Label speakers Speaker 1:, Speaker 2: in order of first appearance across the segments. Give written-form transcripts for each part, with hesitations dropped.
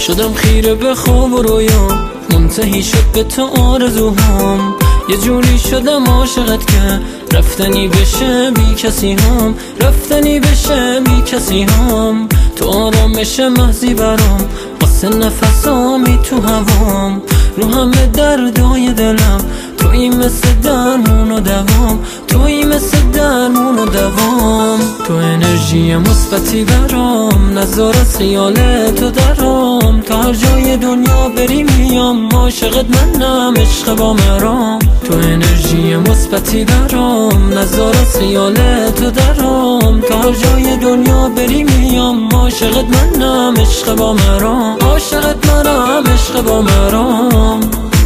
Speaker 1: شدم خیره به خواب و رویام، منتهی شد به تو آرزوهام. یه جوری شدم عاشقت که رفتنی بشه بی کسی هم، رفتنی بشه بی کسی هم. تو آرامش محضی برام، واسه نفسامی تو هوام. رو همه دردای دلم تویی مثل درمون و دوام، تویی مثل درمون و دوام. تو انرژی مثبتی برام، نزار از خیال تو درام. تا هر جای دنیا بری میام، عاشقت منم عشق با مرام. تو انرژی مثبتی برام، نزار از خیال تو درام. تا هر جای دنیا بری میام، عاشقت منم عشق با مرام. عاشقت منم عشق با مرام.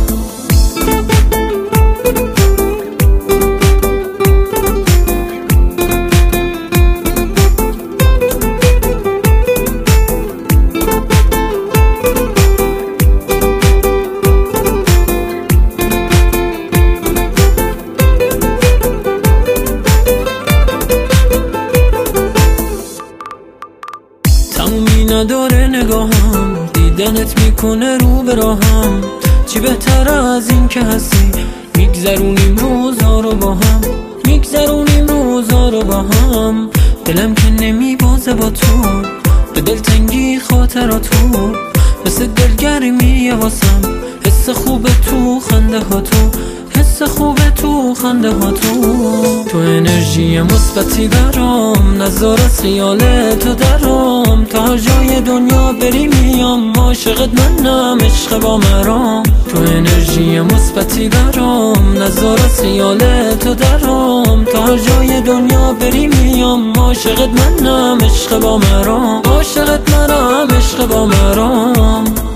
Speaker 1: تمومی نداره نگاهم، دیدنت میکنه رو به راهم. چی بهتر از این که هستی، میگذرونیم روزا رو با هم، میگذرونیم روزا رو با هم. دلم که نمیبازه با تو، به دلتنگی خاطراتو. مثل دلگرمی واسم، حس خوب تو خنده ها تو، حس خوب تو خنده ها تو. تو انرژی مثبتی برام، نزار از خیال تو درام. تا هر جای دنیا بری میام، عاشقت منم عشق با مرام. تو انرژی مثبتی برام، نزار از خیال تو درام. تا هر جای دنیا بری میام، عاشقت منم عشق با مرام. عاشقت منم عشق با مرام.